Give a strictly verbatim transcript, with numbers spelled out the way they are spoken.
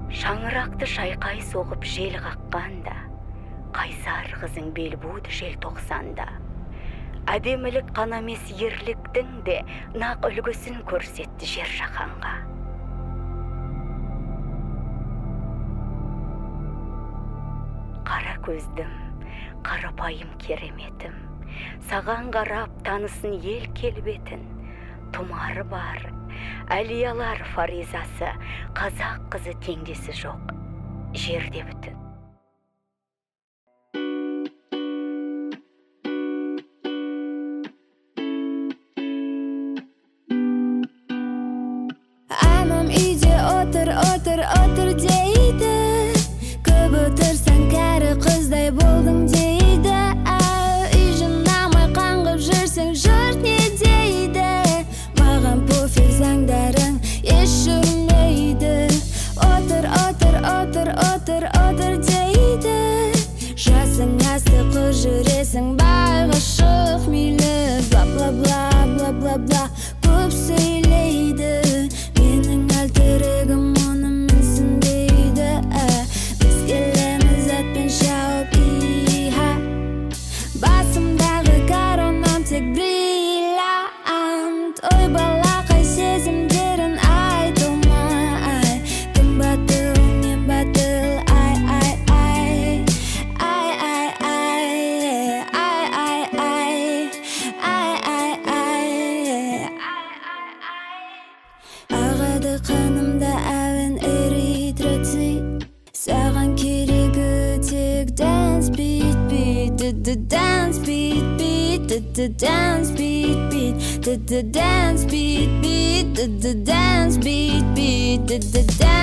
Шаңырақты шайқай соғып жел қаққанда, қайсар қызың бел буды жел тоқсанда. Әдемілік қана емес ерліктің де нақ үлгісін көрсетті жер жаһанға. Қара көздім, қарапайым кереметім, саған қарап танысын ел келбетін. Тұмары бар, әлиялар фаризасы, қазақ қызы теңдесі жоқ, жерде бүтін. Анам үйде отыр, отыр, отыр дейді. Көп отырсаң кәрі қыздай болдың дейді. Үй жинамай қаңғып жүрсең жұрт не дейді. Маған пофиг заңдарың еш жүрмейді. Отыр, отыр, отыр, отыр, отыр дейді. Жасың асты қыз жүресің байға шық мейлі. Бла бла бла бла бла бла көп сөйлейді. Менің әлтірегім оны менсінбейді. Біз келеміз атпен шауып иха. Басымдағы коронам тек бриллиант. Ой балақай сезімдерін айтылмай. Кім батыл, мен батыл, ай, ай, ай. Ай, ай, ай, ай, ай, ай. Ай, ай, ай. Ағады қанымда әуен эритроцит. Саған керегі тек dance beat beat. Dance beat beat. Dance beat beat. Dance beat beat. Dance beat beat.